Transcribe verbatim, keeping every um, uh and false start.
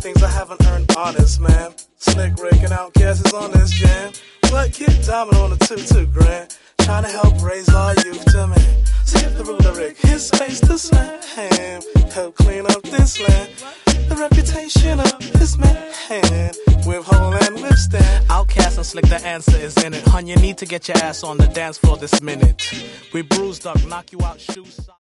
things I haven't earned honest, man. Slick Rick and Outkast is on this jam. But Kid Diamond on the two two grand. Trying to help raise our youth to man. Skip the ruler Rick, his space to slam. Help clean up this land. The reputation of this man. With Hole and with Stan. Outkast and Slick, the answer is in it. Hun, you need to get your ass on the dance floor this minute. We bruised up, knock you out, shoes.